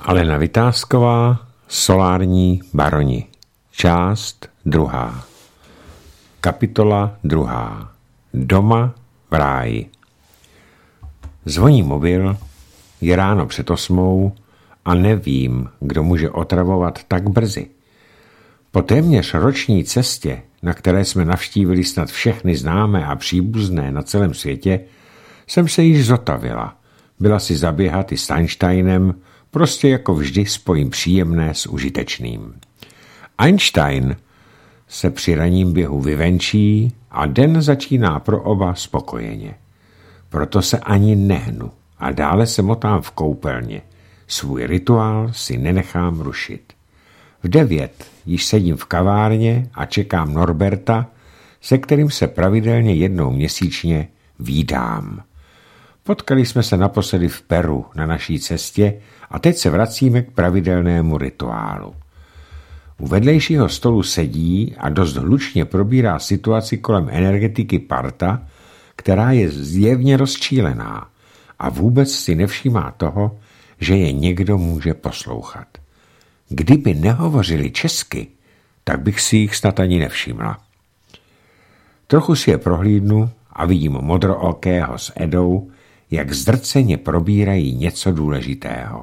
Alena Vitásková, Solární baroni. Část 2. Kapitola 2. Doma v ráji. Zvoní mobil, je ráno před 8 a nevím, kdo může otravovat tak brzy. Po téměř roční cestě, na které jsme navštívili snad všechny známé a příbuzné na celém světě, jsem se již zotavila. Byla si zaběhat i s Einsteinem, prostě jako vždy spojím příjemné s užitečným. Einstein se při ranním běhu vyvenčí a den začíná pro oba spokojeně. Proto se ani nehnu a dále se motám v koupelně. Svůj rituál si nenechám rušit. V 9 již sedím v kavárně a čekám Norberta, se kterým se pravidelně jednou měsíčně vídám. Potkali jsme se naposledy v Peru na naší cestě a teď se vracíme k pravidelnému rituálu. U vedlejšího stolu sedí a dost hlučně probírá situaci kolem energetiky parta, která je zjevně rozčílená a vůbec si nevšímá toho, že je někdo může poslouchat. Kdyby nehovořili česky, tak bych si jich snad ani nevšimla. Trochu si je prohlídnu a vidím modrookého s Edou, jak zdrceně probírají něco důležitého.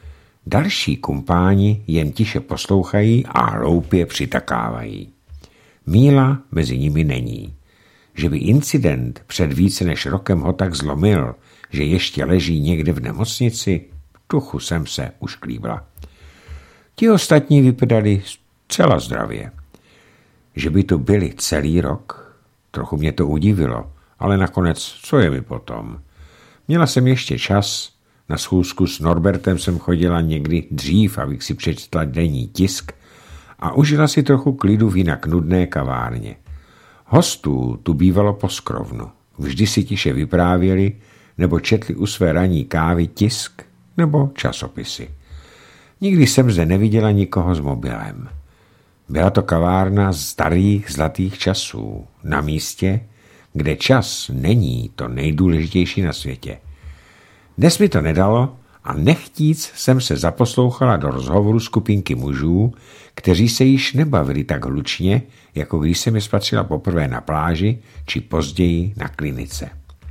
Další kumpáni jen tiše poslouchají a hloupě přitakávají. Míla mezi nimi není. Že by incident před více než rokem ho tak zlomil, že ještě leží někde v nemocnici, tuchu jsem se ušklíbla. Ti ostatní vypadali zcela zdravě. Že by tu byli celý rok, trochu mě to udivilo, ale nakonec, co je mi potom? Měla jsem ještě čas, na schůzku s Norbertem jsem chodila někdy dřív, abych si přečetla denní tisk a užila si trochu klidu v jinak nudné kavárně. Hostů tu bývalo poskrovnu. Vždy si tiše vyprávěli nebo četli u své ranní kávy tisk nebo časopisy. Nikdy jsem zde neviděla nikoho s mobilem. Byla to kavárna z starých zlatých časů, na místě, kde čas není to nejdůležitější na světě. Dnes mi to nedalo a nechtíc jsem se zaposlouchala do rozhovoru skupinky mužů, kteří se již nebavili tak hlučně, jako když jsem je spatřila poprvé na pláži či později na klinice.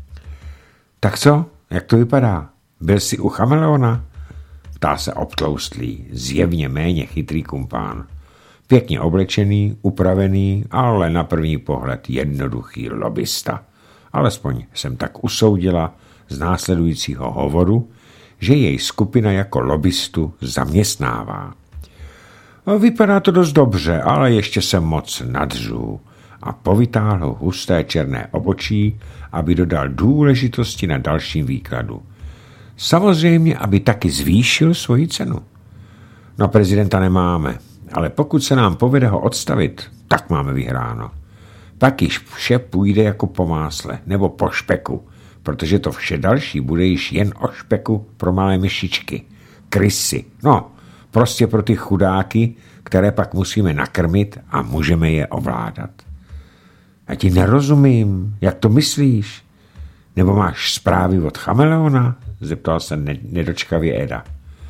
Tak co? Jak to vypadá? Byl jsi u chameleona? Ptá se obtloustlý, zjevně méně chytrý kumpán. Pěkně oblečený, upravený, ale na první pohled jednoduchý lobista. Alespoň jsem tak usoudila z následujícího hovoru, že jej skupina jako lobistu zaměstnává. Vypadá to dost dobře, ale ještě se moc nadřu a povytáhl husté černé obočí, aby dodal důležitosti na dalším výkladu. Samozřejmě, aby taky zvýšil svoji cenu. No, prezidenta nemáme, ale pokud se nám povede ho odstavit, tak máme vyhráno. Pak již vše půjde jako po másle nebo po špeku, protože to vše další bude již jen o špeku pro malé myšičky, krysy, no, prostě pro ty chudáky, které pak musíme nakrmit a můžeme je ovládat. Já ti nerozumím, jak to myslíš? Nebo máš zprávy od chameleona? Zeptal se nedočkavě Eda.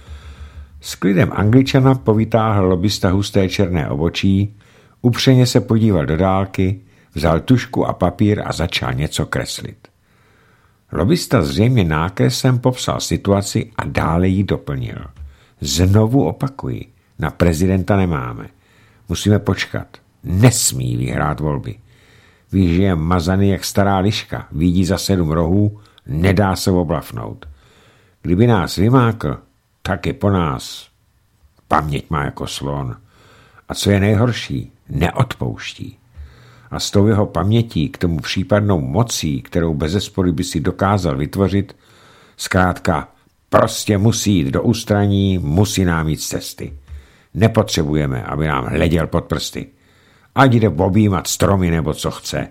S klidem Angličana povytáhl lobista husté černé obočí, upřeně se podíval do dálky, vzal tužku a papír a začal něco kreslit. Lobista zřejmě nákresem popsal situaci a dále ji doplnil. Znovu opakuji, na prezidenta nemáme. Musíme počkat. Nesmí vyhrát volby. Víš, že je mazaný jak stará liška, vidí za 7 rohů, nedá se oblafnout. Kdyby nás vymákl, tak je po nás. Paměť má jako slon. A co je nejhorší, neodpouští. A s tou jeho pamětí k tomu případnou mocí, kterou bezesporu by si dokázal vytvořit, zkrátka prostě musí jít do ústraní, musí nám jít z cesty. Nepotřebujeme, aby nám hleděl pod prsty. Ať jde objímat stromy nebo co chce.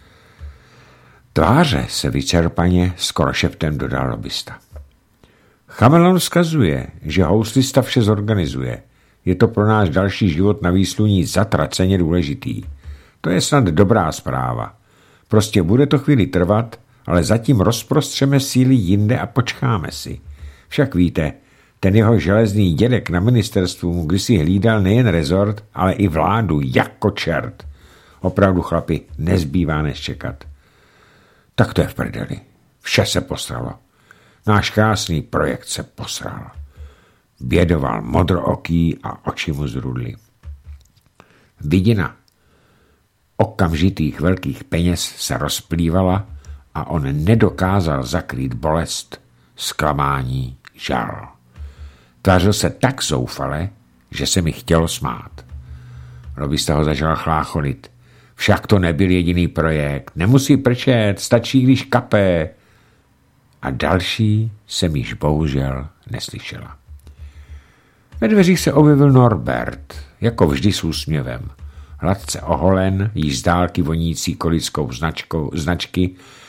Tváře se vyčerpaně, skoro šeptem dodal lobista. Chameleon vzkazuje, že houslista vše zorganizuje. Je to pro náš další život na výsluní zatraceně důležitý. To je snad dobrá zpráva. Prostě bude to chvíli trvat, ale zatím rozprostřeme síly jinde a počkáme si. Však víte, Ten jeho železný dědek na ministerstvu mu kdysi hlídal nejen rezort, ale i vládu jako čert. Opravdu, chlapi, nezbývá než čekat. Tak to je v prdeli. Vše se posralo. Náš krásný projekt se posral. Bědoval modrooký a oči mu zrudly. Vidina okamžitých velkých peněz se rozplývala a on nedokázal zakrýt bolest, zklamání, žal. Tvářil se tak zoufale, že se mi chtělo smát. Lobista ho začal chlácholit. Však to nebyl jediný projekt. Nemusí prčet, stačí, když kape. A další jsem již bohužel neslyšela. Ve dveřích se objevil Norbert, jako vždy s úsměvem. Hladce oholen, již z dálky vonící kolickou značky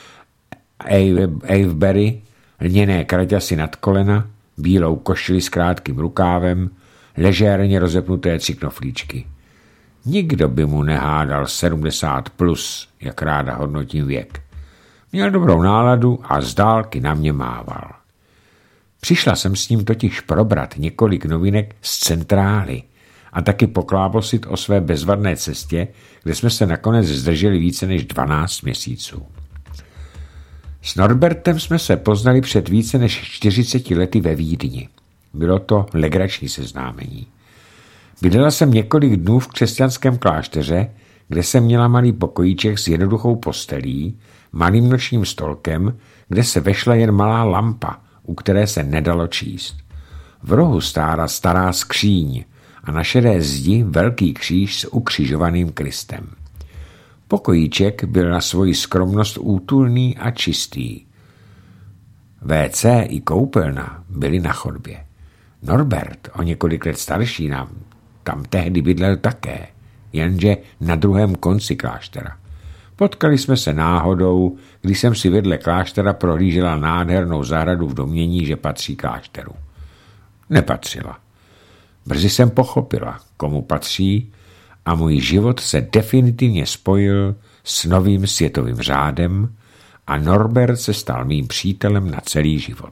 Avebury, lněné kraťasy nad kolena, bílou košili s krátkým rukávem, ležérně rozepnuté cykloflíčky. Nikdo by mu nehádal 70+, jak ráda hodnotím věk. Měl dobrou náladu a z dálky na mě mával. Přišla jsem s ním totiž probrat několik novinek z centrály a taky poklábosit o své bezvadné cestě, kde jsme se nakonec zdrželi více než 12 měsíců. S Norbertem jsme se poznali před více než 40 lety ve Vídni. Bylo to legrační seznámení. Bydlela jsem několik dnů v křesťanském klášteře, kde jsem měla malý pokojíček s jednoduchou postelí, malým nočním stolkem, kde se vešla jen malá lampa, u které se nedalo číst. V rohu stála stará skříň a na šedé zdi velký kříž s ukřižovaným Kristem. Pokojíček byl na svoji skromnost útulný a čistý. WC i koupelna byly na chodbě. Norbert, o několik let starší, tam tehdy bydlel také, jenže na druhém konci kláštera. Potkali jsme se náhodou, když jsem si vedle kláštera prohlížela nádhernou zahradu v domnění, že patří klášteru. Nepatřila. Brzy jsem pochopila, komu patří, a můj život se definitivně spojil s novým světovým řádem a Norbert se stal mým přítelem na celý život.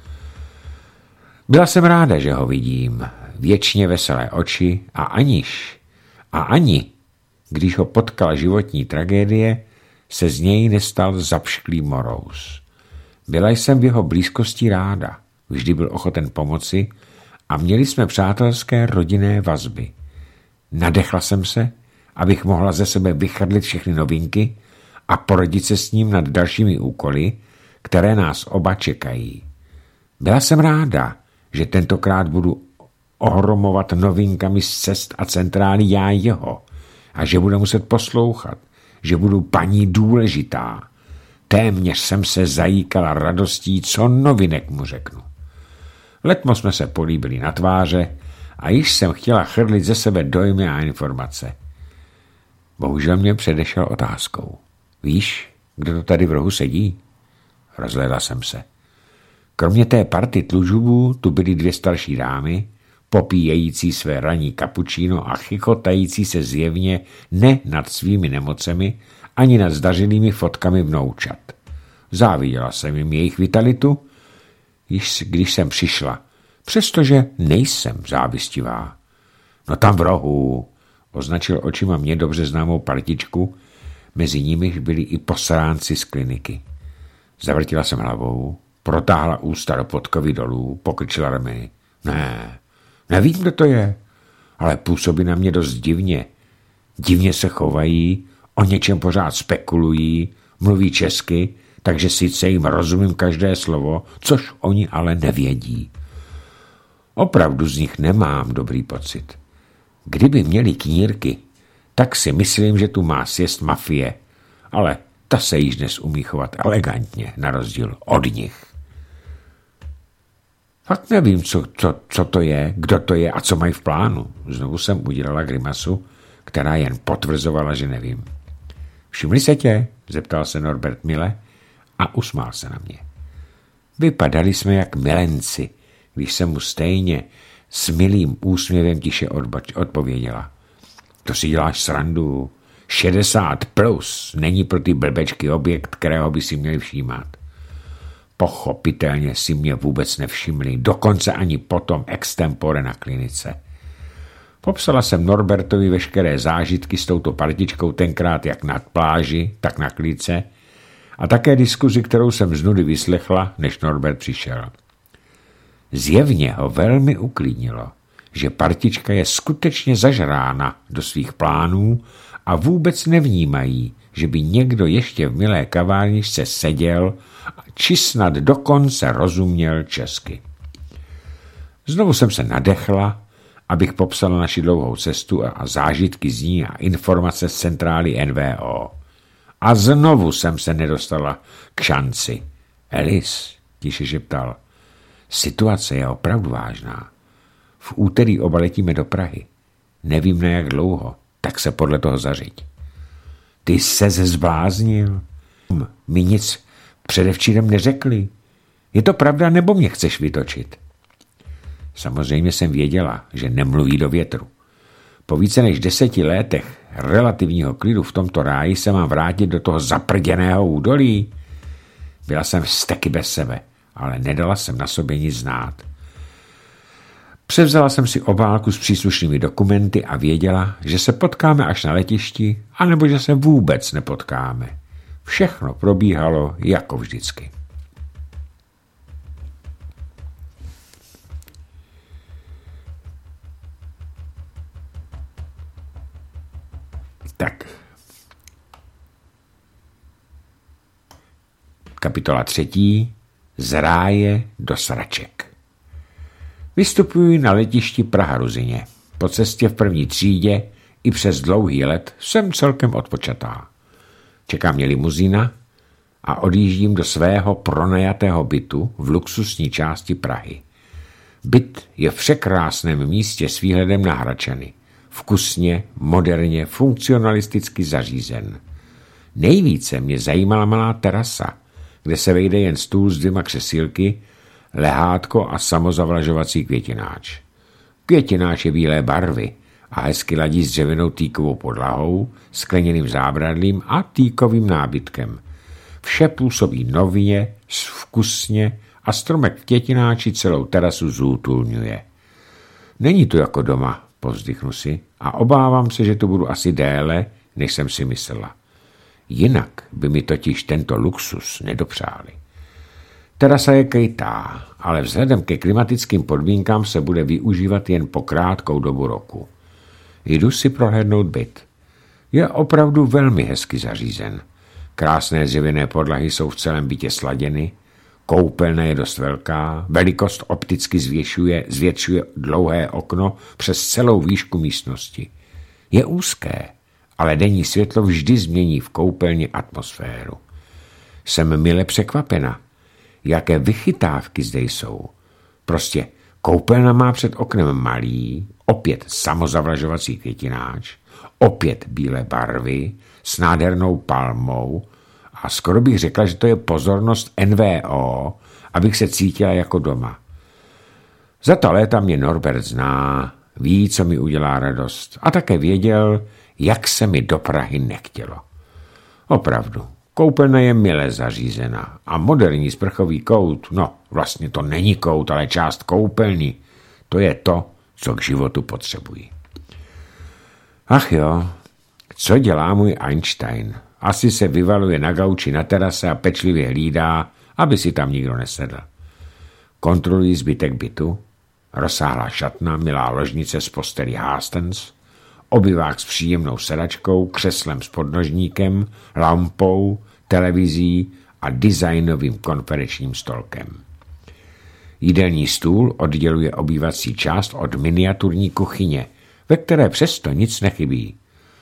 Byla jsem ráda, že ho vidím, věčně veselé oči a ani, když ho potkala životní tragédie, se z něj nestal zapšklý morous. Byla jsem v jeho blízkosti ráda, vždy byl ochoten pomoci a měli jsme přátelské rodinné vazby. Nadechla jsem se, abych mohla ze sebe vychrlit všechny novinky a poradit se s ním nad dalšími úkoly, které nás oba čekají. Byla jsem ráda, že tentokrát budu ohromovat novinkami z cest a centrály já jeho a že budu muset poslouchat, že budu paní důležitá. Téměř jsem se zajíkala radostí, co novinek mu řeknu. Letmo jsme se políbili na tváře a již jsem chtěla chrlit ze sebe dojmy a informace. Bohužel mě předešel otázkou. Víš, kdo to tady v rohu sedí? Rozhlédla jsem se. Kromě té party tlužubů tu byly 2 starší dámy, popíjející své ranní kapučíno a chichotající se zjevně ne nad svými nemocemi, ani nad zdařilými fotkami vnoučat. Záviděla jsem jim jejich vitalitu, když jsem přišla, přestože nejsem závistivá. No tam v rohu, označil očima mě dobře známou partičku, mezi nimiž byli i posránci z kliniky. Zavrtila jsem hlavou, protáhla ústa do podkovy dolů, pokrčila rameny. Ne, nevím, kdo to je, ale působí na mě dost divně. Divně se chovají, o něčem pořád spekulují, mluví česky, takže sice jim rozumím každé slovo, což oni ale nevědí. Opravdu z nich nemám dobrý pocit. Kdyby měli knírky, tak si myslím, že tu má sjest mafie, ale ta se již dnes umí chovat elegantně, na rozdíl od nich. Fakt nevím, co to je, kdo to je a co mají v plánu. Znovu jsem udělala grimasu, která jen potvrzovala, že nevím. Všimli se tě? Zeptal se Norbert mile a usmál se na mě. Vypadali jsme jak milenci, když jsem mu stejně s milým úsměvem tiše odpověděla. To si děláš srandu. 60+ není pro ty blbečky objekt, kterého by si měli všímat. Pochopitelně si mě vůbec nevšimli, dokonce ani potom extempore na klinice. Popsala jsem Norbertovi veškeré zážitky s touto partičkou tenkrát jak na pláži, tak na klíce a také diskuzi, kterou jsem z nudy vyslechla, než Norbert přišel. Zjevně ho velmi uklidnilo, že partička je skutečně zažrána do svých plánů a vůbec nevnímají, že by někdo ještě v milé kavárničce seděl či snad dokonce rozuměl česky. Znovu jsem se nadechla, abych popsala naši dlouhou cestu a zážitky z ní a informace z centrály NVO. A znovu jsem se nedostala k šanci. Elis, tiše šeptal, situace je opravdu vážná. V úterý oba letíme do Prahy. Nevím na jak dlouho, tak se podle toho zařiď. Ty ses zbláznil. Mi nic předevčírem neřekli. Je to pravda, nebo mě chceš vytočit? Samozřejmě jsem věděla, že nemluví do větru. Po více než 10 letech relativního klidu v tomto ráji se mám vrátit do toho zaprděného údolí. Byla jsem vzteky bez sebe, ale nedala jsem na sobě nic znát. Převzala jsem si obálku s příslušnými dokumenty a věděla, že se potkáme až na letišti, anebo že se vůbec nepotkáme. Všechno probíhalo jako vždycky. Tak. Kapitola 3. Z ráje do sraček. Vystupuji na letišti Praha-Ruzyně. Po cestě v první třídě i přes dlouhý let jsem celkem odpočatá. Čeká mě limuzína a odjíždím do svého pronajatého bytu v luxusní části Prahy. Byt je v překrásném místě s výhledem na Hradčany. Vkusně, moderně, funkcionalisticky zařízen. Nejvíce mě zajímala malá terasa, kde se vejde jen stůl s 2 křesílky, lehátko a samozavlažovací květináč. Květináč je bílé barvy a hezky ladí s dřevěnou týkovou podlahou, skleněným zábradlím a týkovým nábytkem. Vše působí nově, vkusně a stromek v květináči celou terasu zútulňuje. Není to jako doma, povzdychnu si, a obávám se, že tu budu asi déle, než jsem si myslela. Jinak by mi totiž tento luxus nedopřáli. Terasa je krytá, ale vzhledem ke klimatickým podmínkám se bude využívat jen po krátkou dobu roku. Jdu si prohlédnout byt. Je opravdu velmi hezky zařízen. Krásné dřevěné podlahy jsou v celém bytě sladěny, koupelna je dost velká, velikost opticky zvětšuje dlouhé okno přes celou výšku místnosti. Je úzké, ale denní světlo vždy změní v koupelně atmosféru. Jsem mile překvapena, jaké vychytávky zde jsou. Prostě koupelna má před oknem malý, opět samozavlažovací květináč, opět bílé barvy, s nádhernou palmou a skoro bych řekla, že to je pozornost NVO, abych se cítila jako doma. Za ta léta mě Norbert zná, ví, co mi udělá radost a také věděl, jak se mi do Prahy nechtělo. Opravdu, koupelna je mile zařízena a moderní sprchový kout, no vlastně to není kout, ale část koupelny, to je to, co k životu potřebují. Ach jo, co dělá můj Einstein? Asi se vyvaluje na gauči na terase a pečlivě hlídá, aby si tam nikdo nesedl. Kontrolují zbytek bytu, rozsáhlá šatna, milá ložnice z postelí Hastens, obyvák s příjemnou sedačkou, křeslem s podnožníkem, lampou, televizí a designovým konferenčním stolkem. Jídelní stůl odděluje obývací část od miniaturní kuchyně, ve které přesto nic nechybí.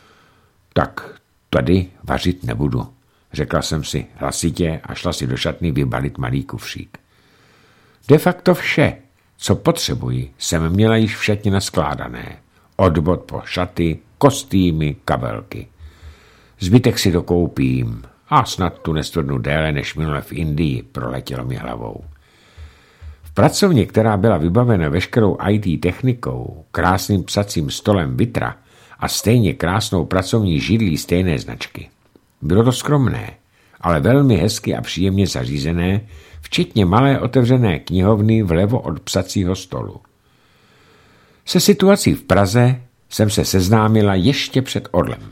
Tak tady vařit nebudu, řekla jsem si hlasitě a šla si do šatny vybalit malý kufřík. De facto vše, co potřebuji, jsem měla již v šatně naskládané. Od bod po šaty, kostýmy, kabelky. Zbytek si dokoupím a snad tu nestvrdnu déle než minule v Indii, proletělo mi hlavou. V pracovně, která byla vybavena veškerou IT technikou, krásným psacím stolem Vitra a stejně krásnou pracovní židlí stejné značky. Bylo to skromné, ale velmi hezky a příjemně zařízené, včetně malé otevřené knihovny vlevo od psacího stolu. Se situací v Praze jsem se seznámila ještě před odlem.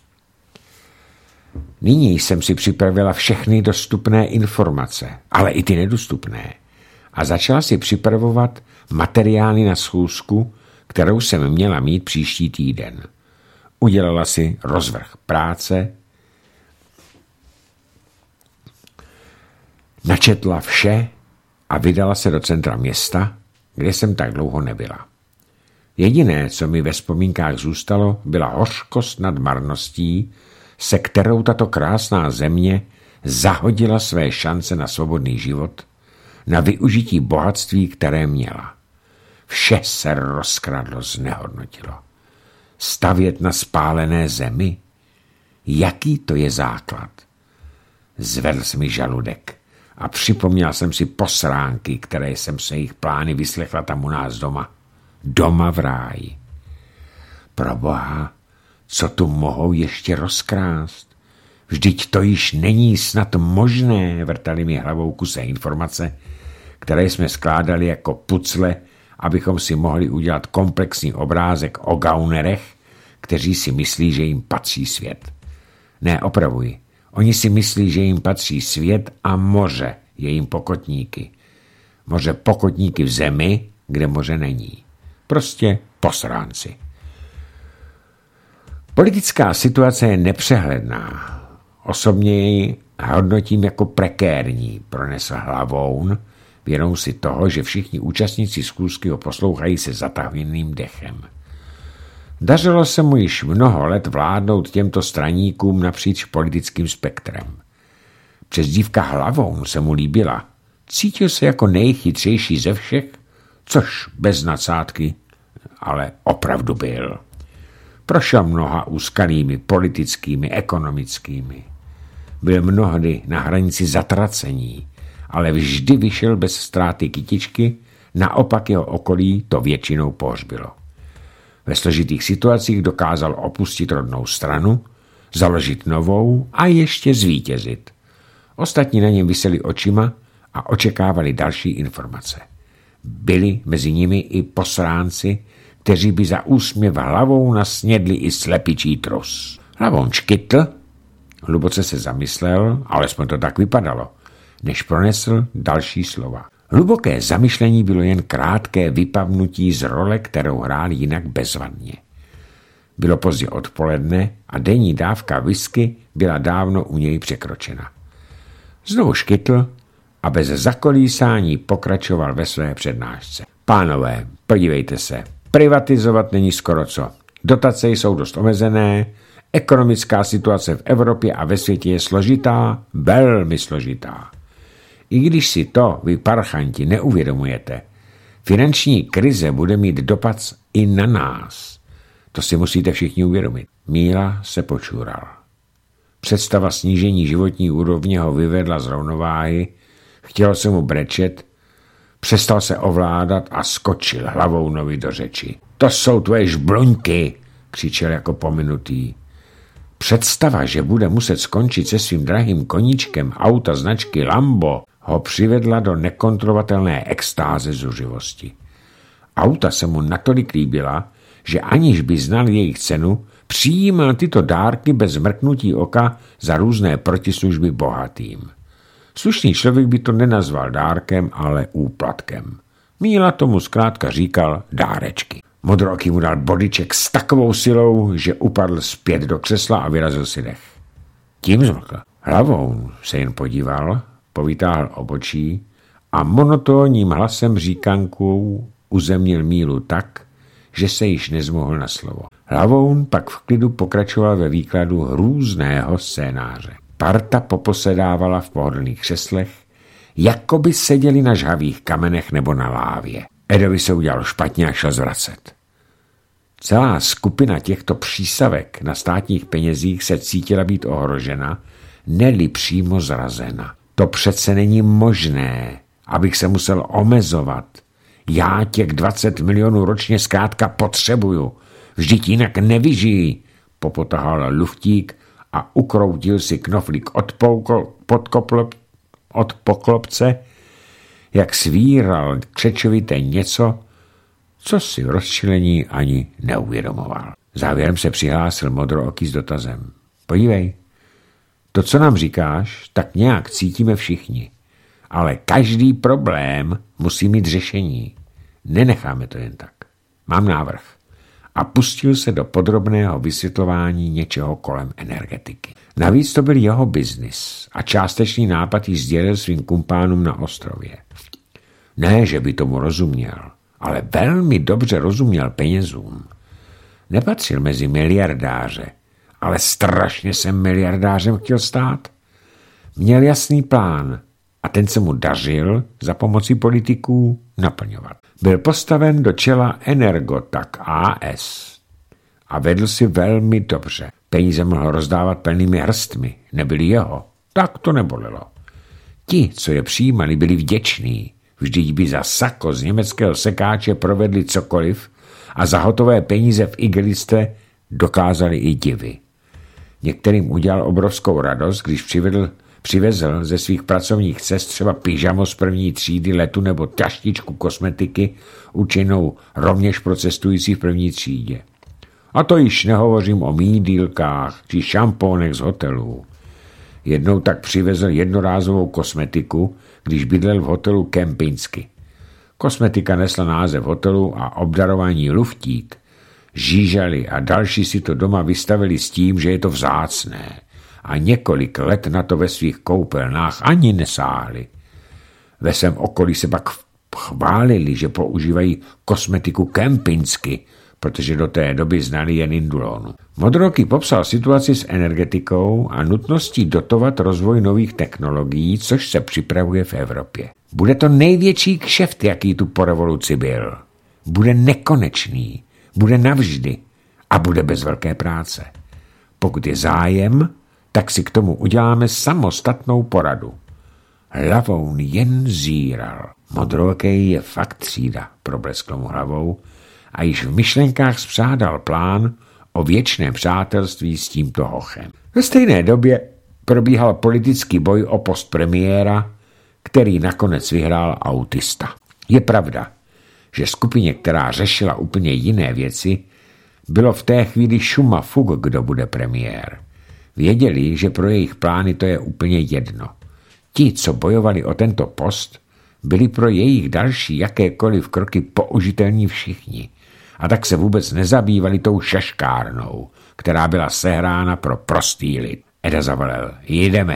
Nyní jsem si připravila všechny dostupné informace, ale i ty nedostupné, a začala si připravovat materiály na schůzku, kterou jsem měla mít příští týden. Udělala si rozvrh práce, načetla vše a vydala se do centra města, kde jsem tak dlouho nebyla. Jediné, co mi ve vzpomínkách zůstalo, byla hořkost nad marností, se kterou tato krásná země zahodila své šance na svobodný život, na využití bohatství, které měla. Vše se rozkradlo, znehodnotilo. Stavět na spálené zemi? Jaký to je základ? Zvedl se mi žaludek a připomněl jsem si posránky, které jsem se jejich plány vyslechla tam u nás doma. Doma v ráji. Proboha, co tu mohou ještě rozkrást? Vždyť to již není snad možné, vrtali mi hlavou kuse informace, které jsme skládali jako pucle, abychom si mohli udělat komplexní obrázek o gaunerech, kteří si myslí, že jim patří svět. Ne, opravuji. Oni si myslí, že jim patří svět a moře je jim pokotníky. Moře pokotníky v zemi, kde moře není. Prostě posránci. Politická situace je nepřehledná. Osobně ji hodnotím jako prekérní, pronesl Hlavoun, věnou si toho, že všichni účastníci schůzky ho poslouchají se zataženým dechem. Dařilo se mu již mnoho let vládnout těmto straníkům napříč politickým spektrem. Přezdívka Hlavoun se mu líbila. Cítil se jako nejchytřejší ze všech, což bez nadsázky, ale opravdu byl. Prošel mnoha úskalými politickými, ekonomickými. Byl mnohdy na hranici zatracení, ale vždy vyšel bez ztráty kytičky, naopak jeho okolí to většinou pohřbilo. Ve složitých situacích dokázal opustit rodnou stranu, založit novou a ještě zvítězit. Ostatní na něm viseli očima a očekávali další informace. Byli mezi nimi i posránci, kteří by za úsměv hlavou nasnědli i slepičí trus. Hlavou škytl, hluboce se zamyslel, alespoň to tak vypadalo, než pronesl další slova. Hluboké zamyšlení bylo jen krátké vypavnutí z role, kterou hrál jinak bezvadně. Bylo pozdě odpoledne a denní dávka whisky byla dávno u něj překročena. Znovu škytl a bez zakolísání pokračoval ve své přednášce. Pánové, podívejte se, privatizovat není skoro co. Dotace jsou dost omezené, ekonomická situace v Evropě a ve světě je složitá, velmi složitá. I když si to, vy parchanti, neuvědomujete, finanční krize bude mít dopad i na nás. To si musíte všichni uvědomit. Míla se počůral. Představa snížení životní úrovně ho vyvedla z rovnováhy, chtělo se mu brečet, přestal se ovládat a skočil hlavou nový do řeči. To jsou tvoje žbluňky, křičel jako pominutý. Představa, že bude muset skončit se svým drahým koníčkem auta značky Lambo, ho přivedla do nekontrolovatelné extáze zuřivosti. Auta se mu natolik líbila, že aniž by znal jejich cenu, přijímal tyto dárky bez mrknutí oka za různé protislužby bohatým. Slušný člověk by to nenazval dárkem, ale úplatkem. Míla tomu zkrátka říkal dárečky. Modrooký mu dal bodyček s takovou silou, že upadl zpět do křesla a vyrazil si dech. Tím zmlkl. Hlavou se jen podíval, povytáhl obočí a monotónním hlasem říkankou uzemnil Mílu tak, že se již nezmohl na slovo. Hlavoun pak v klidu pokračoval ve výkladu hrůzného scénáře. Parta poposedávala v pohodlných křeslech, jako by seděli na žhavých kamenech nebo na lávě. Edovi se udělalo špatně a šel zvracet. Celá skupina těchto přísavek na státních penězích se cítila být ohrožena, ne-li přímo zrazena. To přece není možné, abych se musel omezovat. Já těch 20 milionů ročně zkrátka potřebuju. Vždyť jinak nevyžijí, popotahal luftík a ukroutil si knoflík od od poklopce, jak svíral křečovité něco, co si v rozčilení ani neuvědomoval. Závěrem se přihlásil modrooký s dotazem. Podívej, to, co nám říkáš, tak nějak cítíme všichni. Ale každý problém musí mít řešení. Nenecháme to jen tak. Mám návrh. A pustil se do podrobného vysvětlování něčeho kolem energetiky. Navíc to byl jeho biznis a částečný nápad jí sdělil svým kumpánům na ostrově. Ne, že by tomu rozuměl, ale velmi dobře rozuměl penězům. Nepatřil mezi miliardáře, ale strašně se miliardářem chtěl stát. Měl jasný plán a ten se mu dařil za pomocí politiků naplňovat. Byl postaven do čela Energotak AS a vedl si velmi dobře. Peníze mohl rozdávat plnými hrstmi, nebyly jeho, tak to nebolelo. Ti, co je přijímali, byli vděční, vždyť by za sako z německého sekáče provedli cokoliv a za hotové peníze v igelistě dokázali i divy. Některým udělal obrovskou radost, když přivezl ze svých pracovních cest třeba pyžamo z první třídy letu nebo taštičku kosmetiky určenou rovněž pro cestující v první třídě. A to již nehovořím o mídýlkách či šampónech z hotelů. Jednou tak přivezl jednorázovou kosmetiku, když bydlel v hotelu Kempinsky. Kosmetika nesla název hotelu a obdarovaní Luftík, Žížali a další si to doma vystavili s tím, že je to vzácné a několik let na to ve svých koupelnách ani nesáhli. Ve svém okolí se pak chválili, že používají kosmetiku Kempinsky, protože do té doby znali jen Indulonu. Modrooký popsal situaci s energetikou a nutností dotovat rozvoj nových technologií, což se připravuje v Evropě. Bude to největší kšeft, jaký tu po revoluci byl. Bude nekonečný, bude navždy a bude bez velké práce. Pokud je zájem, tak si k tomu uděláme samostatnou poradu. Hlavou jen zíral. Modrooký je fakt třída, probleskl mu hlavou a již v myšlenkách spřádal plán o věčném přátelství s tímto hochem. Ve stejné době probíhal politický boj o post premiéra, který nakonec vyhrál autista. Je pravda, že skupině, která řešila úplně jiné věci, bylo v té chvíli šuma fuk, kdo bude premiér. Věděli, že pro jejich plány to je úplně jedno. Ti, co bojovali o tento post, byli pro jejich další jakékoliv kroky použitelní všichni. A tak se vůbec nezabývali tou šaškárnou, která byla sehrána pro prostý lid. Eda zavolal, jdeme.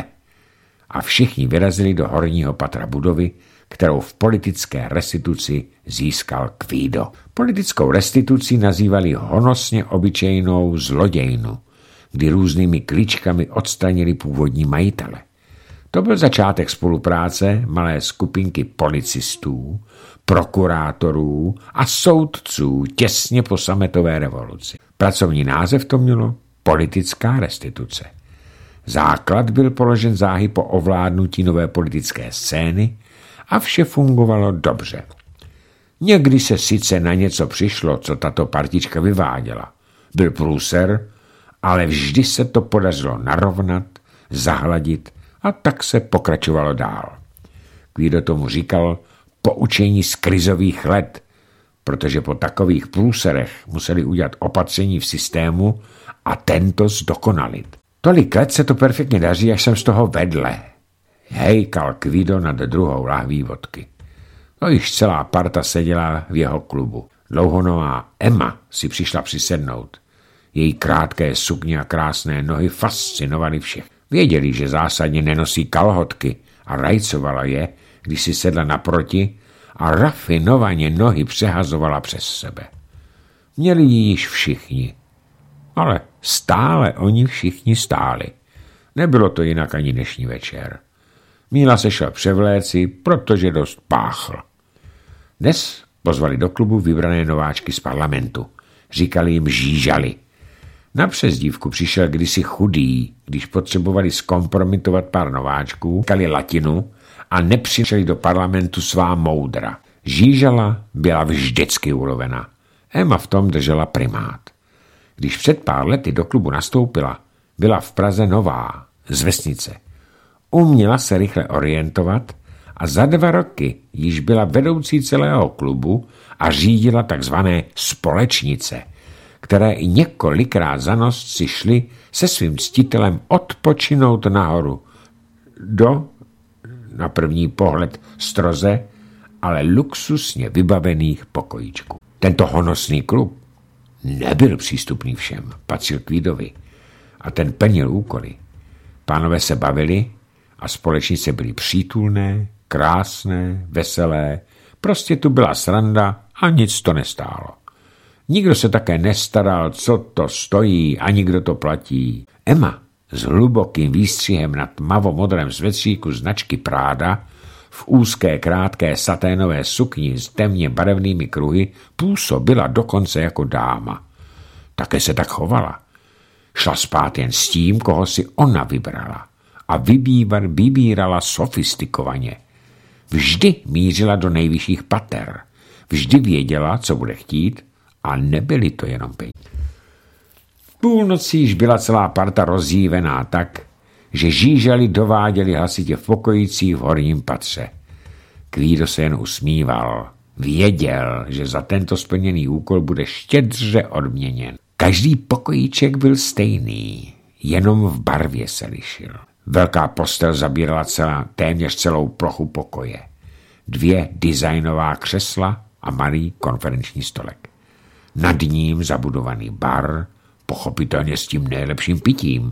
A všichni vyrazili do horního patra budovy, kterou v politické restituci získal Kvído. Politickou restituci nazývali honosně obyčejnou zlodějnu, kdy různými kličkami odstranili původní majitele. To byl začátek spolupráce malé skupinky policistů, prokurátorů a soudců těsně po sametové revoluci. Pracovní název to mělo politická restituce. Základ byl položen záhy po ovládnutí nové politické scény a vše fungovalo dobře. Někdy se sice na něco přišlo, co tato partička vyváděla. Byl průser, ale vždy se to podařilo narovnat, zahladit a tak se pokračovalo dál. Kvído tomu říkal poučení z krizových let, protože po takových průserech museli udělat opatření v systému a tento zdokonalit. Tolik let se to perfektně daří, až jsem z toho vedle. Hejkal Kvído nad druhou lahví vodky. No již celá parta seděla v jeho klubu. Dlouhonová Emma si přišla přisednout. Její krátké sukně a krásné nohy fascinovaly všech. Věděli, že zásadně nenosí kalhotky a rajcovala je, když si sedla naproti a rafinovaně nohy přehazovala přes sebe. Měli ji již všichni, ale stále oni všichni stáli. Nebylo to jinak ani dnešní večer. Míla se šel převléci, protože dost páchl. Dnes pozvali do klubu vybrané nováčky z parlamentu. Říkali jim Žížali. Na přezdívku přišel kdysi Chudý, když potřebovali zkompromitovat pár nováčků, říkali latinu a nepřišli do parlamentu svá moudra. Žížala byla vždycky ulovena. Emma v tom držela primát. Když před pár lety do klubu nastoupila, byla v Praze nová, z vesnice. Uměla se rychle orientovat a za 2 roky již byla vedoucí celého klubu a řídila takzvané společnice, které i několikrát za noc si šly se svým ctitelem odpočinout nahoru do, na první pohled, stroze, ale luxusně vybavených pokojíčků. Tento honosný klub nebyl přístupný všem, patřil Queedovi a ten plnil úkoly. Pánové se bavili a společnice byly přítulné, krásné, veselé, prostě tu byla sranda a nic to nestálo. Nikdo se také nestaral, co to stojí a nikdo to platí. Emma s hlubokým výstřihem na tmavomodrém svetříku značky Prada v úzké krátké saténové sukni s temně barevnými kruhy působila dokonce jako dáma. Také se tak chovala. Šla spát jen s tím, koho si ona vybrala a vybírala sofistikovaně. Vždy mířila do nejvyšších pater. Vždy věděla, co bude chtít a nebyly to jenom peníze. Půlnocí již byla celá parta rozjívená tak, že žížali dováděli hlasitě v pokojících v horním patře. Queedo se jen usmíval. Věděl, že za tento splněný úkol bude štědře odměněn. Každý pokojíček byl stejný, jenom v barvě se lišil. Velká postel zabírala téměř celou plochu pokoje. 2 designová křesla a malý konferenční stolek. Nad ním zabudovaný bar, pochopitelně s tím nejlepším pitím.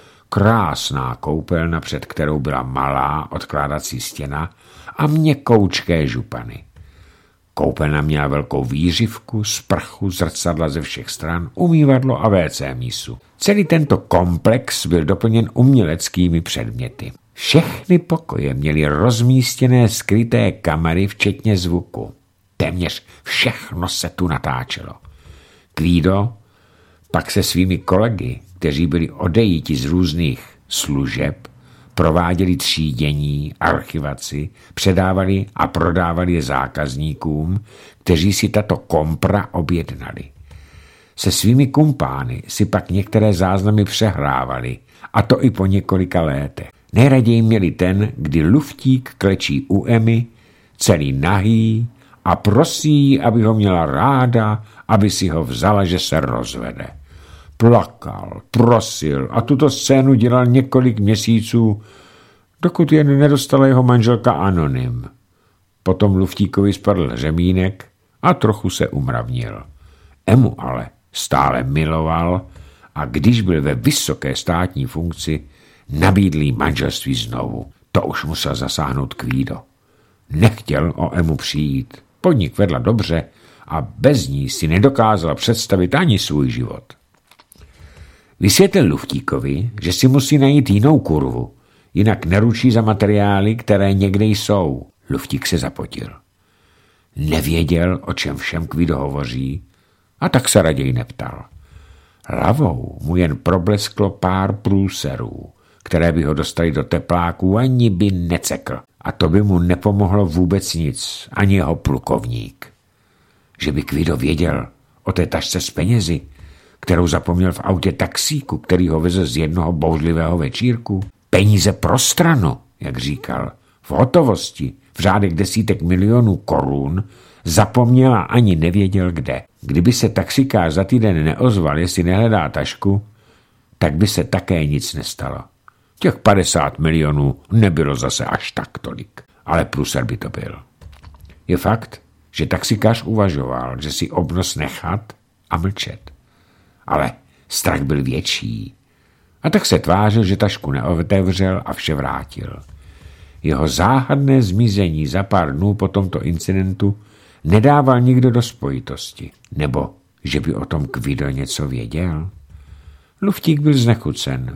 Krásná koupelna, před kterou byla malá odkládací stěna a měkoučké župany. Koupelna měla velkou výřivku, sprchu, zrcadla ze všech stran, umývadlo a WC mísu. Celý tento komplex byl doplněn uměleckými předměty. Všechny pokoje měly rozmístěné skryté kamery, včetně zvuku. Téměř všechno se tu natáčelo. Queedo pak se svými kolegy, kteří byli odejíti z různých služeb, prováděli třídění, archivaci, předávali a prodávali je zákazníkům, kteří si tato kompra objednali. Se svými kumpány si pak některé záznamy přehrávali, a to i po několika létech. Nejraději měli ten, kdy luftík klečí u Emmy, celý nahý, a prosí, aby ho měla ráda, aby si ho vzala, že se rozvede. Plakal, prosil a tuto scénu dělal několik měsíců, dokud jen nedostala jeho manželka Anonym. Potom luftíkovi spadl řemínek a trochu se umravnil. Emu ale stále miloval a když byl ve vysoké státní funkci, nabídl jí manželství znovu. To už musel zasáhnout Queedo. Nechtěl o Emu přijít. Podnik vedla dobře a bez ní si nedokázal představit ani svůj život. Vysvětlil luftíkovi, že si musí najít jinou kurvu, jinak neručí za materiály, které někde jsou. Luftík se zapotil. Nevěděl, o čem všem Queedo hovoří, a tak se raději neptal. Hlavou mu jen problesklo pár průserů, které by ho dostali do tepláků, ani by necekl. A to by mu nepomohlo vůbec nic, ani jeho plukovník. Že by Queedo věděl o té tašce s penězi, kterou zapomněl v autě taxíku, který ho vezl z jednoho bouřlivého večírku. Peníze pro stranu, jak říkal, v hotovosti, v řádech desítek milionů korun, zapomněl a ani nevěděl kde. Kdyby se taxikář za týden neozval, jestli nehledá tašku, tak by se také nic nestalo. Těch 50 milionů nebylo zase až tak tolik, ale průser by to byl. Je fakt, že taxikář uvažoval, že si obnos nechat a mlčet. Ale strach byl větší. A tak se tvářil, že tašku neotevřel a vše vrátil. Jeho záhadné zmizení za pár dnů po tomto incidentu nedával nikdo do spojitosti. Nebo že by o tom Queedo něco věděl. Luftík byl znechucen.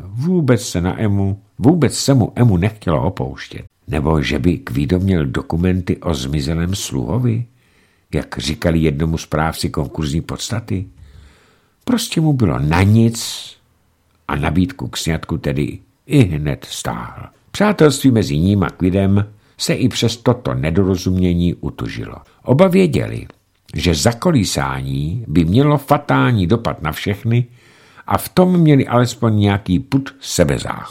Vůbec se mu Emu nechtělo opouštět. Nebo že by Queedo měl dokumenty o zmizelém sluhovi, jak říkali jednomu správci konkurzní podstaty. Prostě mu bylo na nic a nabídku k sňatku tedy i hned stáhl. Přátelství mezi ním a Queedem se i přes toto nedorozumění utužilo. Oba věděli, že zakolísání by mělo fatální dopad na všechny a v tom měli alespoň nějaký pud sebezáchovy.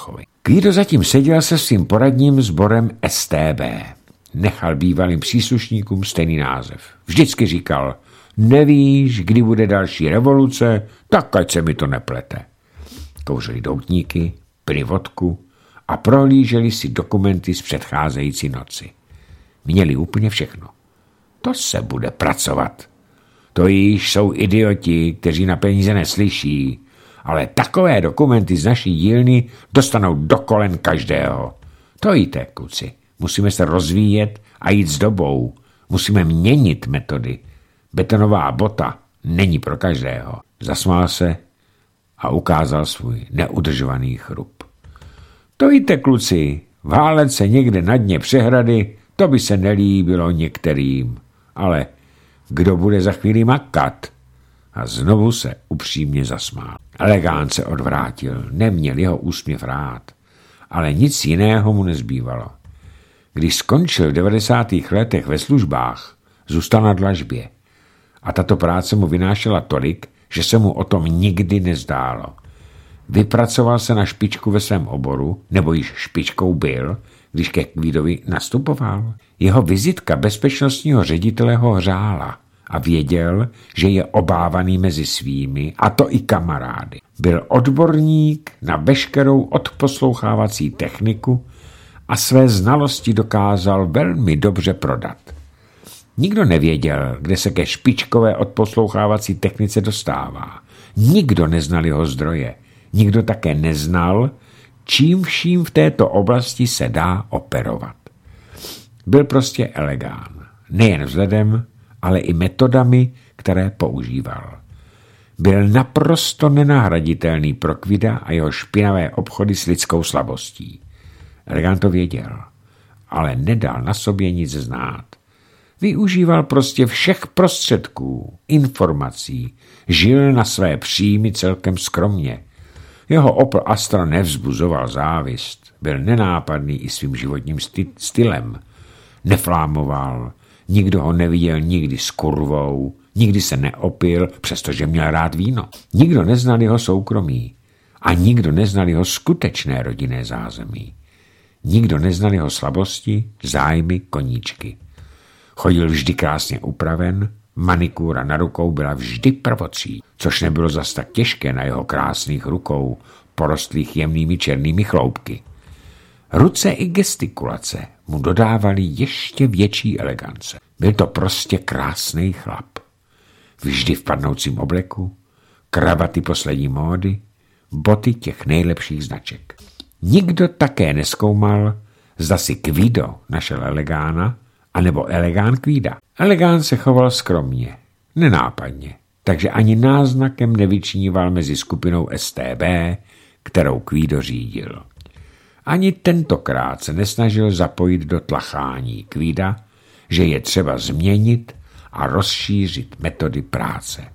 Kvído zatím seděl se svým poradním sborem STB. Nechal bývalým příslušníkům stejný název. Vždycky říkal, nevíš, kdy bude další revoluce, tak ať se mi to neplete. Kouřili doutníky, pili vodku a prohlíželi si dokumenty z předcházející noci. Měli úplně všechno. To se bude pracovat. To již jsou idioti, kteří na peníze neslyší, ale takové dokumenty z naší dílny dostanou do kolen každého. To jíte, kluci. Musíme se rozvíjet a jít s dobou. Musíme měnit metody. Betonová bota není pro každého. Zasmál se a ukázal svůj neudržovaný chrup. To jíte, kluci. Válet se někde na dně přehrady, to by se nelíbilo některým. Ale kdo bude za chvíli makat? A znovu se upřímně zasmál. Elegán se odvrátil, neměl jeho úsměv rád, ale nic jiného mu nezbývalo. Když skončil v 90. letech ve službách, zůstal na dlažbě. A tato práce mu vynášela tolik, že se mu o tom nikdy nezdálo. Vypracoval se na špičku ve svém oboru, nebo již špičkou byl, když ke Kvídovi nastupoval. Jeho vizitka bezpečnostního ředitele ho hřála a věděl, že je obávaný mezi svými, a to i kamarády. Byl odborník na veškerou odposlouchávací techniku a své znalosti dokázal velmi dobře prodat. Nikdo nevěděl, kde se ke špičkové odposlouchávací technice dostává. Nikdo neznal jeho zdroje. Nikdo také neznal, čím vším v této oblasti se dá operovat. Byl prostě elegán. Nejen vzhledem, ale i metodami, které používal. Byl naprosto nenahraditelný pro Kvida a jeho špinavé obchody s lidskou slabostí. Elegán to věděl, ale nedal na sobě nic znát. Využíval prostě všech prostředků, informací, žil na své příjmy celkem skromně. Jeho Opel Astra nevzbuzoval závist, byl nenápadný i svým životním stylem. Neflámoval, nikdo ho neviděl nikdy s kurvou, nikdy se neopil, přestože měl rád víno. Nikdo neznal jeho soukromí a nikdo neznal jeho skutečné rodinné zázemí. Nikdo neznal jeho slabosti, zájmy, koníčky. Chodil vždy krásně upraven, manikúra na rukou byla vždy prvocí, což nebylo zas tak těžké na jeho krásných rukou, porostlých jemnými černými chloupky. Ruce i gestikulace mu dodávaly ještě větší elegance. Byl to prostě krásný chlap. Vždy v padnoucím obleku, kravaty poslední módy, boty těch nejlepších značek. Nikdo také nezkoumal, zda si Kvído našel elegána, anebo elegán Kvída. Elegán se choval skromně, nenápadně, takže ani náznakem nevyčníval mezi skupinou STB, kterou Kvído řídil. Ani tentokrát se nesnažil zapojit do tlachání Kvída, že je třeba změnit a rozšířit metody práce.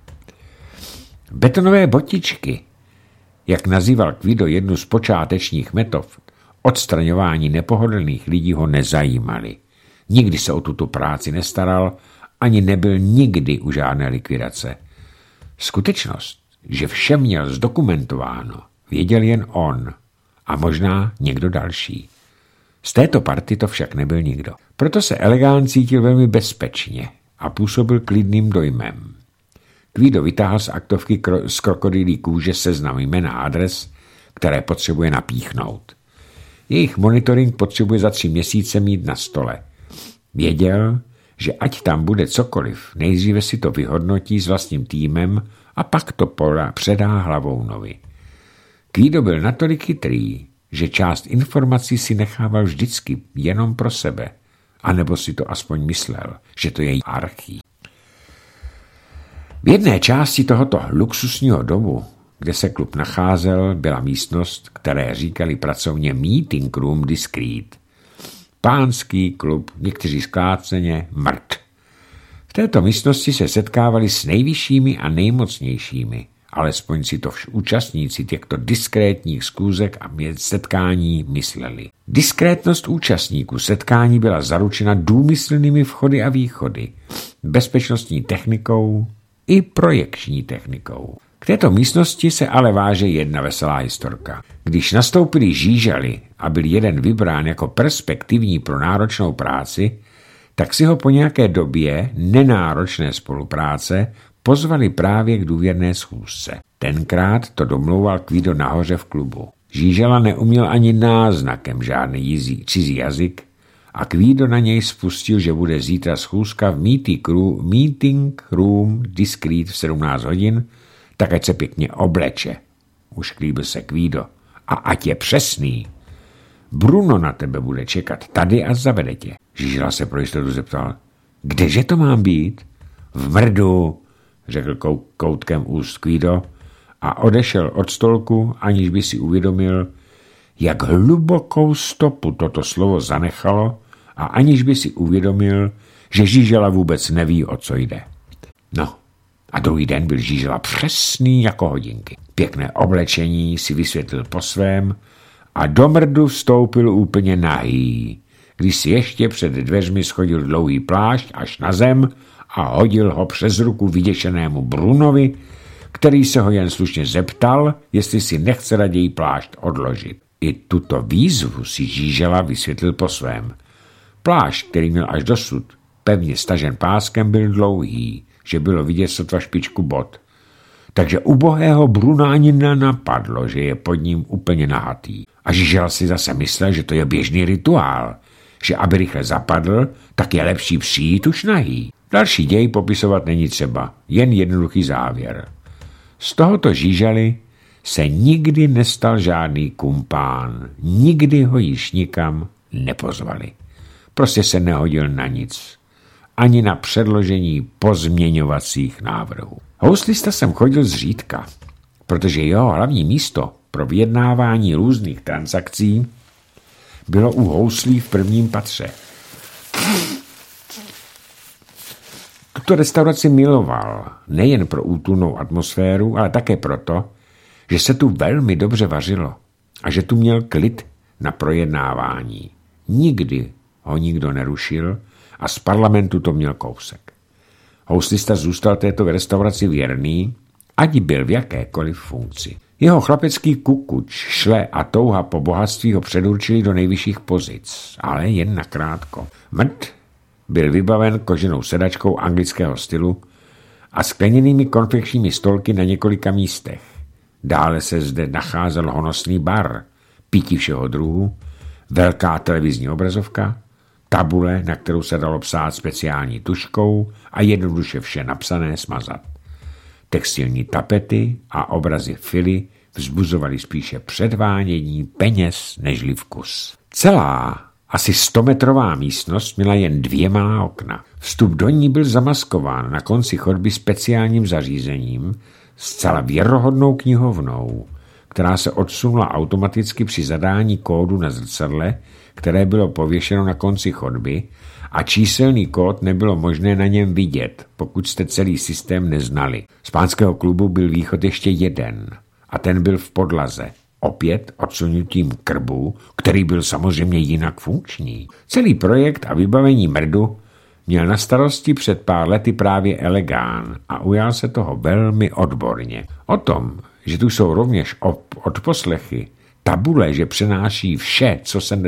Betonové botičky, jak nazýval Kvído jednu z počátečních metod, odstraňování nepohodlných lidí ho nezajímaly. Nikdy se o tuto práci nestaral, ani nebyl nikdy u žádné likvidace. Skutečnost, že vše měl zdokumentováno, věděl jen on a možná někdo další. Z této party to však nebyl nikdo. Proto se elegán cítil velmi bezpečně a působil klidným dojmem. Kvído vytáhl z aktovky z krokodýlí kůže seznam jmen a adres, které potřebuje napíchnout. Jejich monitoring potřebuje za 3 měsíce mít na stole. Věděl, že ať tam bude cokoliv, nejdříve si to vyhodnotí s vlastním týmem a pak to předá Hlavounovi. Kvído byl natolik chytrý, že část informací si nechával vždycky jenom pro sebe, anebo si to aspoň myslel, že to je archív. V jedné části tohoto luxusního domu, kde se klub nacházel, byla místnost, které říkali pracovně Meeting Room Discreet. Pánský klub, někteří zkráceně MRT. V této místnosti se setkávali s nejvyššími a nejmocnějšími, alespoň si to účastníci těchto diskrétních schůzek a setkání mysleli. Diskrétnost účastníků setkání byla zaručena důmyslnými vchody a východy, bezpečnostní technikou i projekční technikou, této místnosti se ale váže jedna veselá historka. Když nastoupili žížaly a byl jeden vybrán jako perspektivní pro náročnou práci, tak si ho po nějaké době nenáročné spolupráce pozvali právě k důvěrné schůzce. Tenkrát to domlouval Kvído nahoře v klubu. Žížala neuměl ani náznakem žádný cizí jazyk a Kvído na něj spustil, že bude zítra schůzka v meeting room discreet v 17 hodin, tak ať se pěkně obleče. Ušklíbil se Kvído. A ať je přesný. Bruno na tebe bude čekat tady a zavede tě. Žížela se pro jistotu zeptal. Kdeže to mám být? V mrdu, řekl koutkem úst Kvído a odešel od stolku, aniž by si uvědomil, jak hlubokou stopu toto slovo zanechalo a aniž by si uvědomil, že Žížela vůbec neví, o co jde. No, a druhý den byl Žížela přesný jako hodinky. Pěkné oblečení si vysvětlil po svém a do mrdu vstoupil úplně nahý, když si ještě před dveřmi schodil dlouhý plášť až na zem a hodil ho přes ruku vyděšenému Brunovi, který se ho jen slušně zeptal, jestli si nechce raději plášť odložit. I tuto výzvu si Žížela vysvětlil po svém. Plášť, který měl až dosud pevně stažen páskem, byl dlouhý, že bylo vidět sotva špičku bot. Takže ubohého Bruna ani nenapadlo, že je pod ním úplně nahatý. A Žížela si zase myslel, že to je běžný rituál, že aby rychle zapadl, tak je lepší přijít už nahý. Další děj popisovat není třeba, jen jednoduchý závěr. Z tohoto Žížaly se nikdy nestal žádný kumpán, nikdy ho již nikam nepozvali. Prostě se nehodil na nic, ani na předložení pozměňovacích návrhů. Houslista jsem chodil zřídka, protože jeho hlavní místo pro vyjednávání různých transakcí bylo u houslí v prvním patře. Tuto restauraci miloval nejen pro útulnou atmosféru, ale také proto, že se tu velmi dobře vařilo a že tu měl klid na projednávání. Nikdy ho nikdo nerušil a z parlamentu to měl kousek. Houslista zůstal této restauraci věrný, ať byl v jakékoliv funkci. Jeho chlapecký kukuč, šle a touha po bohatství ho předurčili do nejvyšších pozic, ale jen nakrátko. Mrt byl vybaven koženou sedačkou anglického stylu a skleněnými konfekčními stolky na několika místech. Dále se zde nacházel honosný bar, pití všeho druhu, velká televizní obrazovka, tabule, na kterou se dalo psát speciální tužkou a jednoduše vše napsané smazat. Textilní tapety a obrazy Fily vzbuzovaly spíše předvádění peněz nežli vkus. Celá asi 100metrová místnost měla jen 2 malá okna. Vstup do ní byl zamaskován na konci chodby speciálním zařízením, zcela věrohodnou knihovnou, která se odsunula automaticky při zadání kódu na zrcadle, které bylo pověšeno na konci chodby, a číselný kód nebylo možné na něm vidět, pokud jste celý systém neznali. Z pánského klubu byl východ ještě jeden a ten byl v podlaze, opět odsunutím krbu, který byl samozřejmě jinak funkční. Celý projekt a vybavení mrdu měl na starosti před pár lety právě Elegán a ujal se toho velmi odborně. O tom, že tu jsou rovněž odposlechy, tabule, že přenáší vše, co se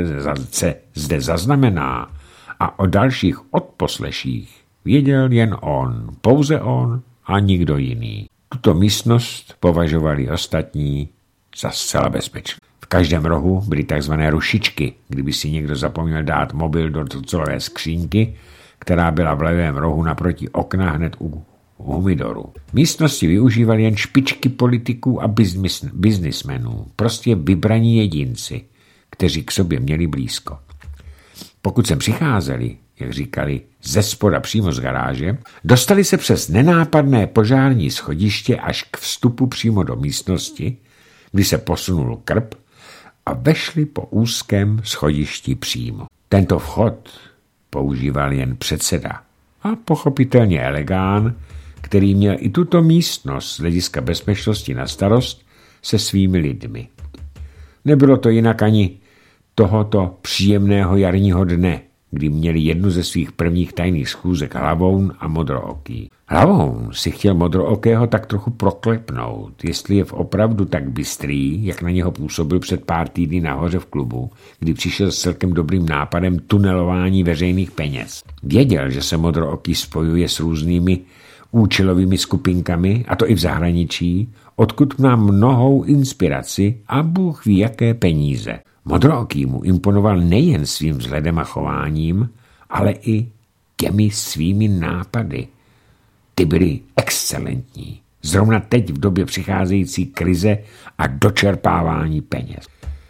zde zaznamená, a o dalších odposleších věděl jen on, pouze on a nikdo jiný. Tuto místnost považovali ostatní za zcela bezpečnou. V každém rohu byly takzvané rušičky, kdyby si někdo zapomněl dát mobil do docelové skřínky, která byla v levém rohu naproti okna hned u humidoru. Místnosti využívali jen špičky politiků a biznismenů, prostě vybraní jedinci, kteří k sobě měli blízko. Pokud sem přicházeli, jak říkali, ze spoda přímo z garáže, dostali se přes nenápadné požární schodiště až k vstupu přímo do místnosti, kdy se posunul krb a vešli po úzkém schodišti přímo. Tento vchod používal jen předseda a pochopitelně Elegán, který měl i tuto místnost z hlediska bezpečnosti na starost se svými lidmi. Nebylo to jinak ani tohoto příjemného jarního dne, kdy měli jednu ze svých prvních tajných schůzek Hlavoun a Modrooký. Hlavoun si chtěl Modrookého tak trochu proklepnout, jestli je opravdu tak bystrý, jak na něho působil před pár týdny nahoře v klubu, kdy přišel s celkem dobrým nápadem tunelování veřejných peněz. Věděl, že se Modrooký spojuje s různými účelovými skupinkami, a to i v zahraničí, odkud má mnohou inspiraci a Bůh ví jaké peníze. Modrooký mu imponoval nejen svým vzhledem a chováním, ale i těmi svými nápady. Ty byly excelentní. Zrovna teď v době přicházející krize a dočerpávání peněz.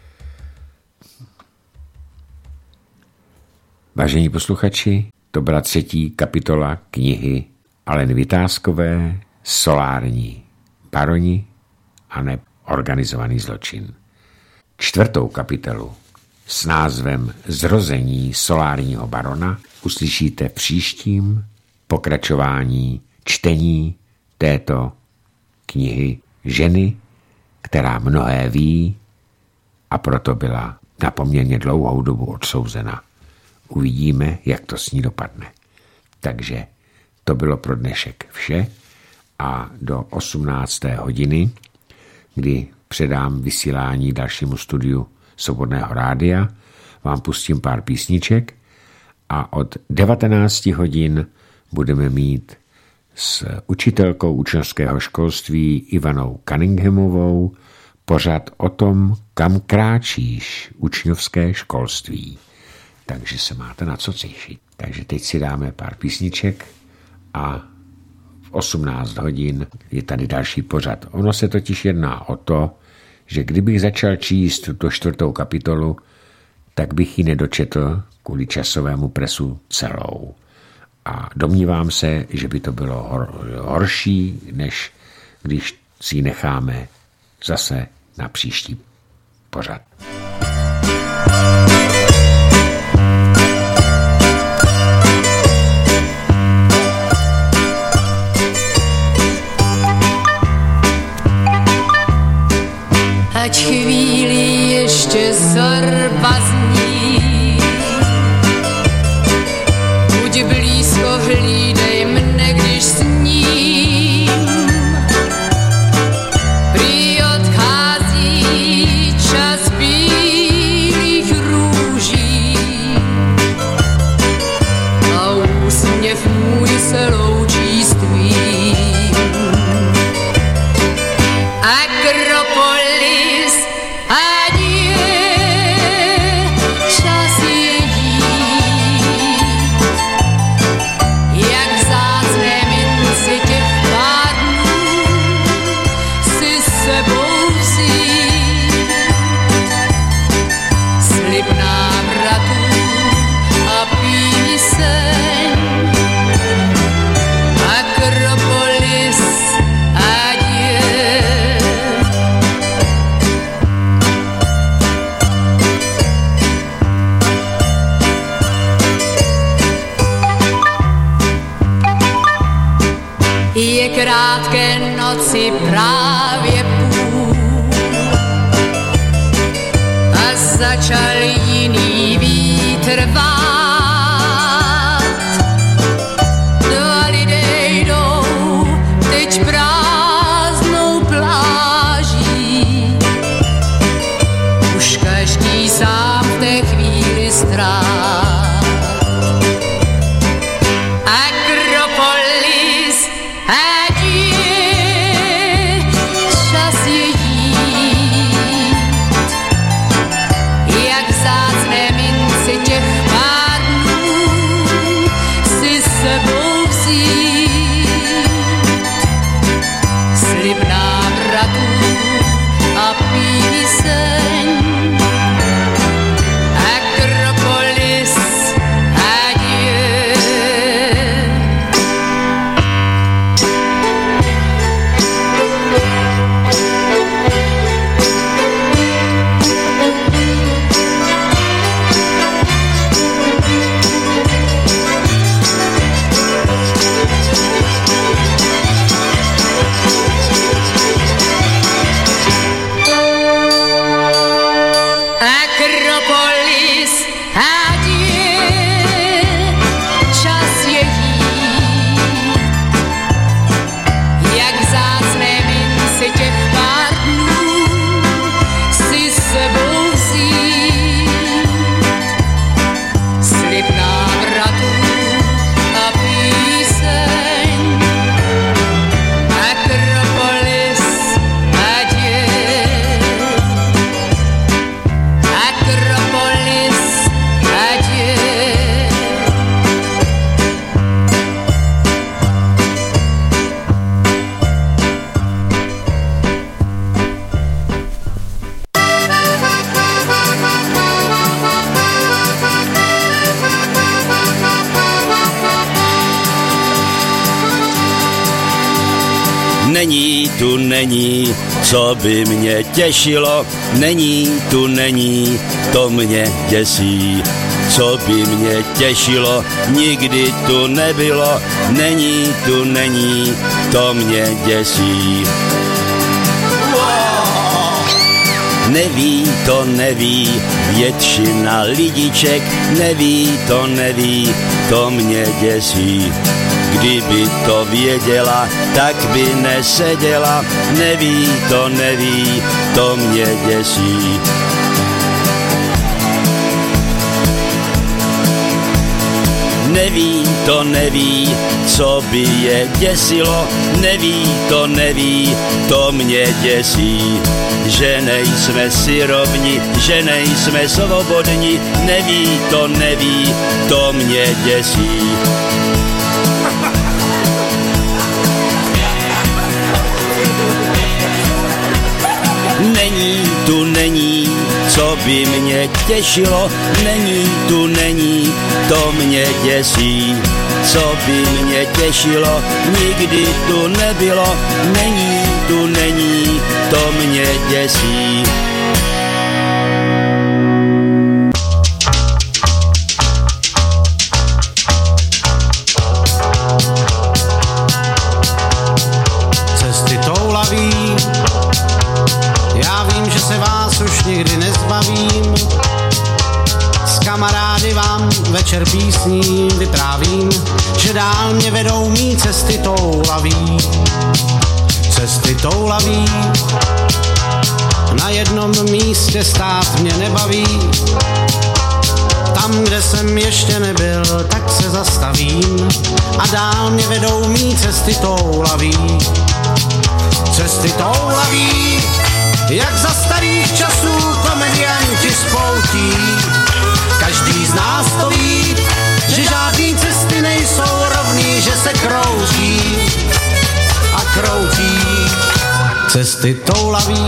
Vážení posluchači, to byla 3. kapitola knihy Aleny Vytázkové Solární baroni a ne organizovaný zločin. 4. kapitolu s názvem Zrození solárního barona uslyšíte v příštím pokračování čtení této knihy ženy, která mnohé ví a proto byla na poměrně dlouhou dobu odsouzena. Uvidíme, jak to s ní dopadne. Takže to bylo pro dnešek vše a do 18. hodiny, kdy předám vysílání dalšímu studiu Svobodného rádia, vám pustím pár písniček a od 19 hodin budeme mít s učitelkou učňovského školství Ivanou Cunninghamovou pořad o tom, kam kráčíš učňovské školství. Takže se máte na co těšit. Takže teď si dáme pár písniček a v 18 hodin je tady další pořad. Ono se totiž jedná o to, že kdybych začal číst tuto 4. kapitolu, tak bych ji nedočetl kvůli časovému presu celou. A domnívám se, že by to bylo horší, než když si ji necháme zase na příští pořad. Ať chvíli ještě sorba zní, buď blízko, hlídej mne, když sním. Prý odchází čas bílých růží a úsměv můj se loučí s tvým. Akropolis, adieu, čas je jít. Jak vzácné minci těch pár dnů si sebou vzít. Slib návratů a píseň. Akropolis, adieu. Je krátké noci právě půl a začal jiný vítr vát. Dva lidé jdou teď prázdnou pláží, už každý sám v té chvíli strát. Akropolis, adieu, čas je jít. Jak vzácné minci těch pár není, co by mě těšilo, není, to mě děsí. Co by mě těšilo, nikdy tu nebylo, není, to mě děsí. Neví, většina lidiček, neví, to mě děsí. Kdyby to věděla, tak by neseděla, neví, to mě děsí. Neví, co by je děsilo, neví, to mě děsí. Že nejsme si rovni, že nejsme svobodní, neví, to mě děsí. Není, co by mě těšilo, není, to mě děsí. Co by mě těšilo, nikdy tu nebylo, není, to mě děsí. Cesty toulaví, já vím, že se vás už nikdy nezbavím. S kamarády vám večer písní vyprávím, že dál mě vedou mý cesty toulaví. Cesty toulaví, na jednom místě stát mě nebaví. Tam, kde jsem ještě nebyl, tak se zastavím a dál mě vedou mý cesty toulaví. Cesty toulaví, jak za starých časů komedianti spoutí. Každý z nás to ví, že žádný cesty nejsou rovný, že se kroutí a kroutí. Cesty toulaví,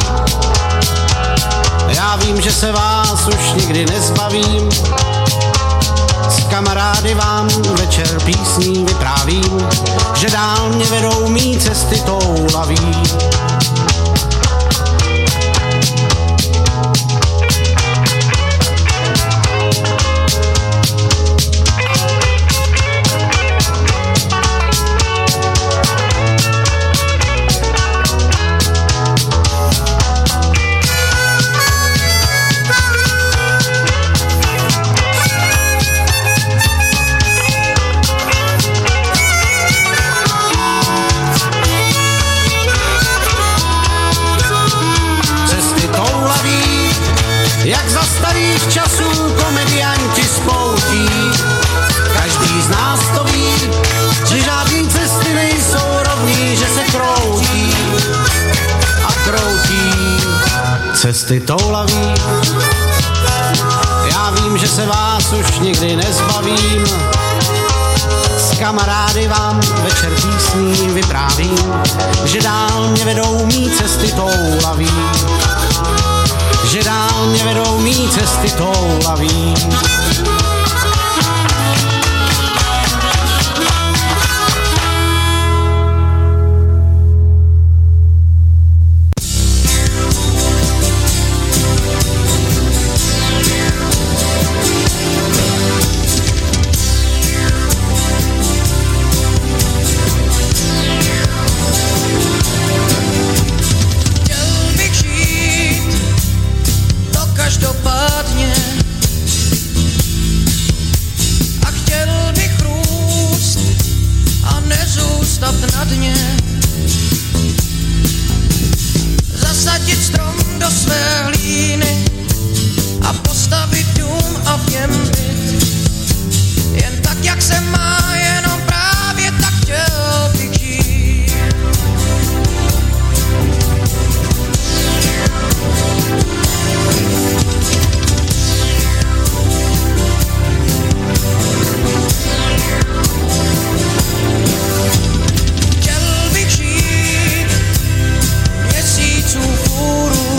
já vím, že se vás už nikdy nezbavím. S kamarády vám večer písní vyprávím, že dál mě vedou mý cesty toulaví. Jak za starých časů komedianti spoutí. Každý z nás to ví, že žádný cesty nejsou rovný, že se kroutí a kroutí. Cesty toulaví, já vím, že se vás už nikdy nezbavím. S kamarády vám večer písní vyprávím, že dál mě vedou mý cesty toulaví. Že dál mě vedou mý cesty toulaví. Zasadit strom do své hlíny a postavit dům a v něm byt. Jen tak, jak se má, jenom právě tak chtěl bych žít. Chtěl bych žít měsíců fůru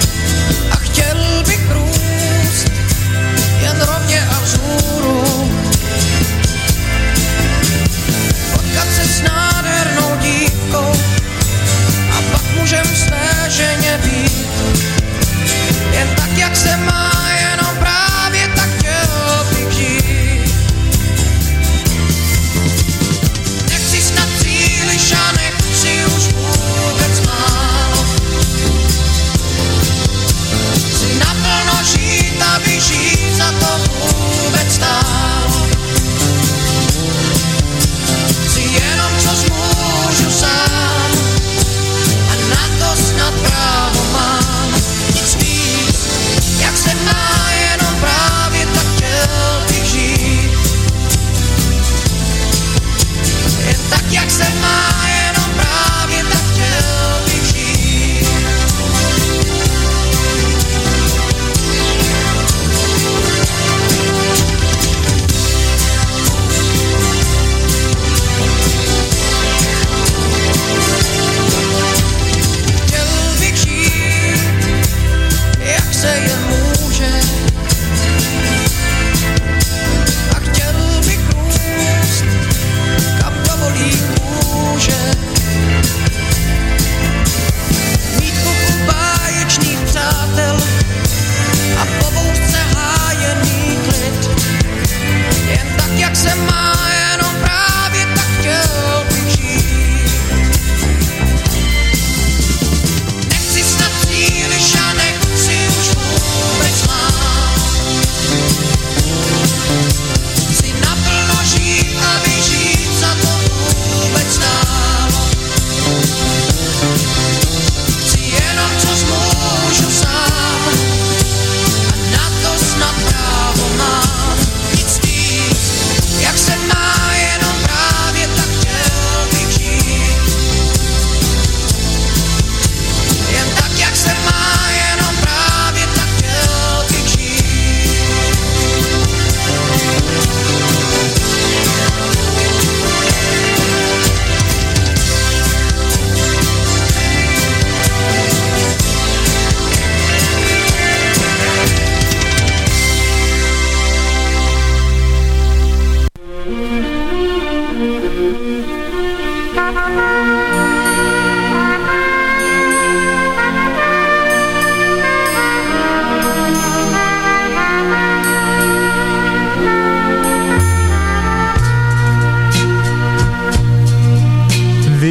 a chtěl bych růst jen rovně a vzhůru.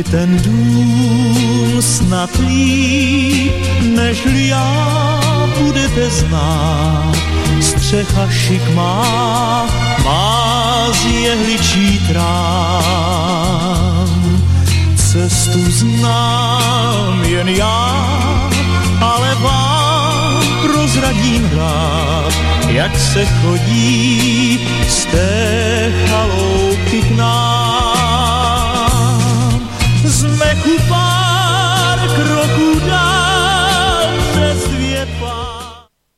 ten dům snad líp, nežli já budete znát. Střecha šikmá, má z jehličí trám. Cestu znám jen já, ale vám prozradím rád, jak se chodí